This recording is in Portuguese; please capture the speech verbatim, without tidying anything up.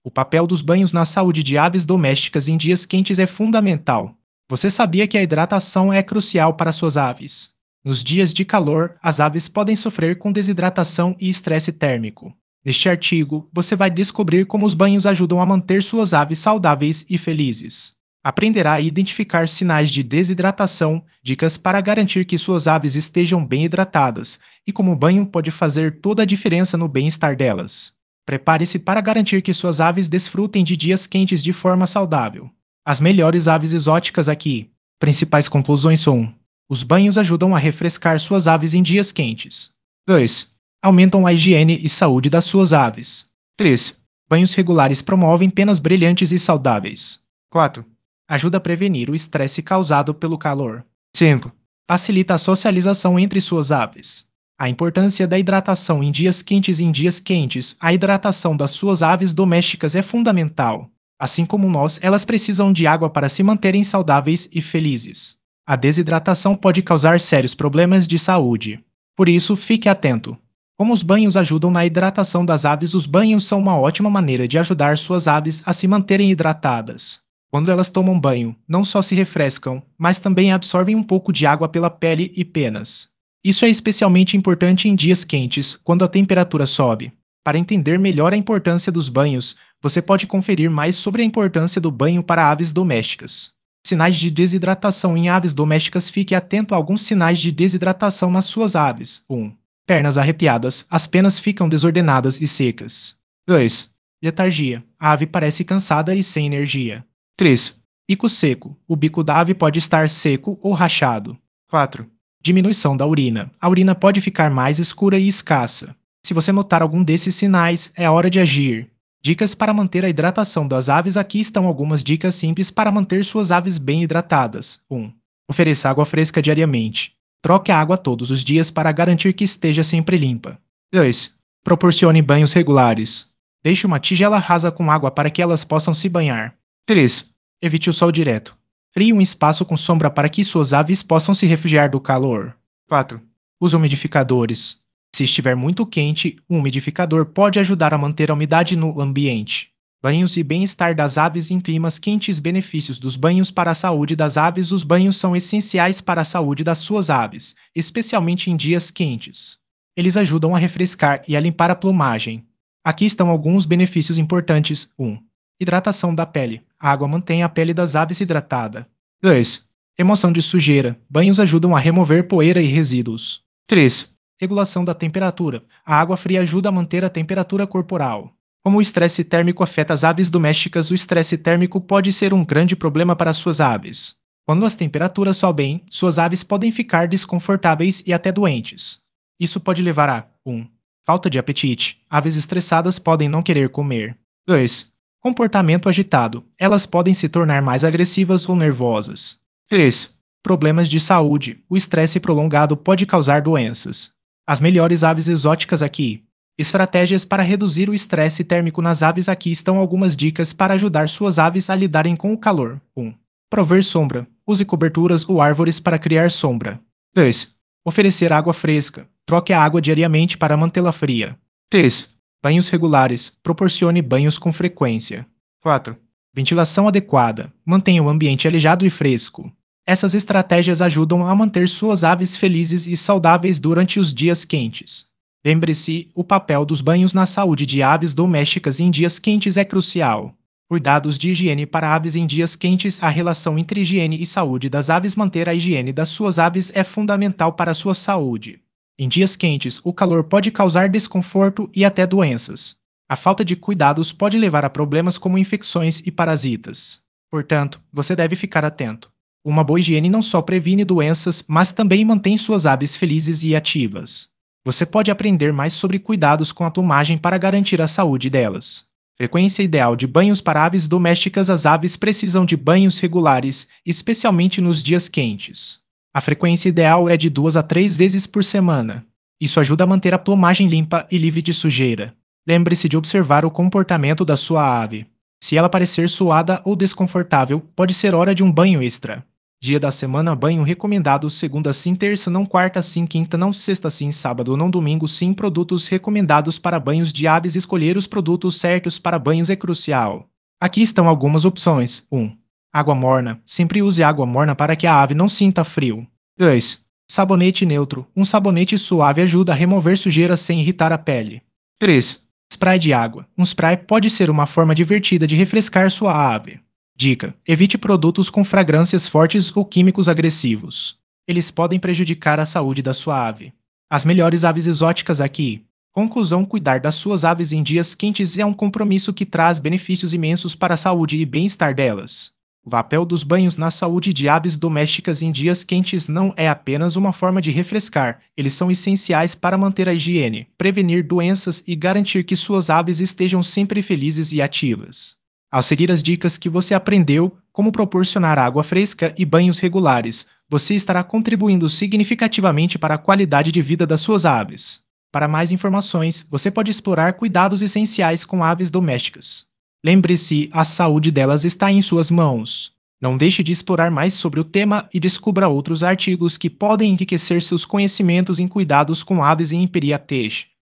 O papel dos banhos na saúde de aves domésticas em dias quentes é fundamental. Você sabia que a hidratação é crucial para suas aves? Nos dias de calor, as aves podem sofrer com desidratação e estresse térmico. Neste artigo, você vai descobrir como os banhos ajudam a manter suas aves saudáveis e felizes. Aprenderá a identificar sinais de desidratação, dicas para garantir que suas aves estejam bem hidratadas e como o banho pode fazer toda a diferença no bem-estar delas. Prepare-se para garantir que suas aves desfrutem de dias quentes de forma saudável. As melhores aves exóticas aqui. Principais conclusões um. Os banhos ajudam a refrescar suas aves em dias quentes. dois. Aumentam a higiene e saúde das suas aves. três. Banhos regulares promovem penas brilhantes e saudáveis. quatro. Ajuda a prevenir o estresse causado pelo calor. cinco. Facilita a socialização entre suas aves. A importância da hidratação em dias quentes Em dias quentes, a hidratação das suas aves domésticas é fundamental. Assim como nós, elas precisam de água para se manterem saudáveis e felizes. A desidratação pode causar sérios problemas de saúde. Por isso, fique atento. Como os banhos ajudam na hidratação das aves, os banhos são uma ótima maneira de ajudar suas aves a se manterem hidratadas. Quando elas tomam banho, não só se refrescam, mas também absorvem um pouco de água pela pele e penas. Isso é especialmente importante em dias quentes, quando a temperatura sobe. Para entender melhor a importância dos banhos, você pode conferir mais sobre a importância do banho para aves domésticas. Sinais de desidratação em aves domésticas. Fique atento a alguns sinais de desidratação nas suas aves. um. Pernas arrepiadas, as penas ficam desordenadas e secas. dois. Letargia, a ave parece cansada e sem energia. três. Bico seco, o bico da ave pode estar seco ou rachado. quatro. Diminuição da urina, a urina pode ficar mais escura e escassa. Se você notar algum desses sinais, é hora de agir. Dicas para manter a hidratação das aves. Aqui estão algumas dicas simples para manter suas aves bem hidratadas. um. Ofereça água fresca diariamente. Troque a água todos os dias para garantir que esteja sempre limpa. dois. Proporcione banhos regulares. Deixe uma tigela rasa com água para que elas possam se banhar. três. Evite o sol direto. Crie um espaço com sombra para que suas aves possam se refugiar do calor. quatro. Use umidificadores. Se estiver muito quente, um umidificador pode ajudar a manter a umidade no ambiente. Banhos e bem-estar das aves em climas quentes. Benefícios dos banhos para a saúde das aves. Os banhos são essenciais para a saúde das suas aves, especialmente em dias quentes. Eles ajudam a refrescar e a limpar a plumagem. Aqui estão alguns benefícios importantes. um. Hidratação da pele. A água mantém a pele das aves hidratada. dois. Remoção de sujeira. Banhos ajudam a remover poeira e resíduos. três. Regulação da temperatura. A água fria ajuda a manter a temperatura corporal. Como o estresse térmico afeta as aves domésticas, o estresse térmico pode ser um grande problema para suas aves. Quando as temperaturas sobem, suas aves podem ficar desconfortáveis e até doentes. Isso pode levar a um. Falta de apetite. Aves estressadas podem não querer comer. dois. Comportamento agitado. Elas podem se tornar mais agressivas ou nervosas. três. Problemas de saúde. O estresse prolongado pode causar doenças. As melhores aves exóticas aqui. Estratégias para reduzir o estresse térmico nas aves. Aqui estão algumas dicas para ajudar suas aves a lidarem com o calor. um. Prover sombra. Use coberturas ou árvores para criar sombra. dois. Oferecer água fresca. Troque a água diariamente para mantê-la fria. três. Banhos regulares. Proporcione banhos com frequência. quatro. Ventilação adequada. Mantenha o ambiente arejado e fresco. Essas estratégias ajudam a manter suas aves felizes e saudáveis durante os dias quentes. Lembre-se, o papel dos banhos na saúde de aves domésticas em dias quentes é crucial. Cuidados de higiene para aves em dias quentes. A relação entre higiene e saúde das aves. Manter a higiene das suas aves é fundamental para a sua saúde. Em dias quentes, o calor pode causar desconforto e até doenças. A falta de cuidados pode levar a problemas como infecções e parasitas. Portanto, você deve ficar atento. Uma boa higiene não só previne doenças, mas também mantém suas aves felizes e ativas. Você pode aprender mais sobre cuidados com a plumagem para garantir a saúde delas. Frequência ideal de banhos para aves domésticas. As aves precisam de banhos regulares, especialmente nos dias quentes. A frequência ideal é de duas a três vezes por semana. Isso ajuda a manter a plumagem limpa e livre de sujeira. Lembre-se de observar o comportamento da sua ave. Se ela parecer suada ou desconfortável, pode ser hora de um banho extra. Dia da semana, banho recomendado segunda sim, terça não, quarta sim, quinta não, sexta sim, sábado não, domingo sim. Produtos recomendados para banhos de aves. Escolher os produtos certos para banhos é crucial. Aqui estão algumas opções. um. Água morna. Sempre use água morna para que a ave não sinta frio. dois. Sabonete neutro. Um sabonete suave ajuda a remover sujeira sem irritar a pele. três. Spray de água. Um spray pode ser uma forma divertida de refrescar sua ave. Dica: evite produtos com fragrâncias fortes ou químicos agressivos. Eles podem prejudicar a saúde da sua ave. As melhores aves exóticas aqui. Conclusão: cuidar das suas aves em dias quentes é um compromisso que traz benefícios imensos para a saúde e bem-estar delas. O papel dos banhos na saúde de aves domésticas em dias quentes não é apenas uma forma de refrescar, eles são essenciais para manter a higiene, prevenir doenças e garantir que suas aves estejam sempre felizes e ativas. Ao seguir as dicas que você aprendeu, como proporcionar água fresca e banhos regulares, você estará contribuindo significativamente para a qualidade de vida das suas aves. Para mais informações, você pode explorar cuidados essenciais com aves domésticas. Lembre-se, a saúde delas está em suas mãos. Não deixe de explorar mais sobre o tema e descubra outros artigos que podem enriquecer seus conhecimentos em cuidados com aves em Imperiatech.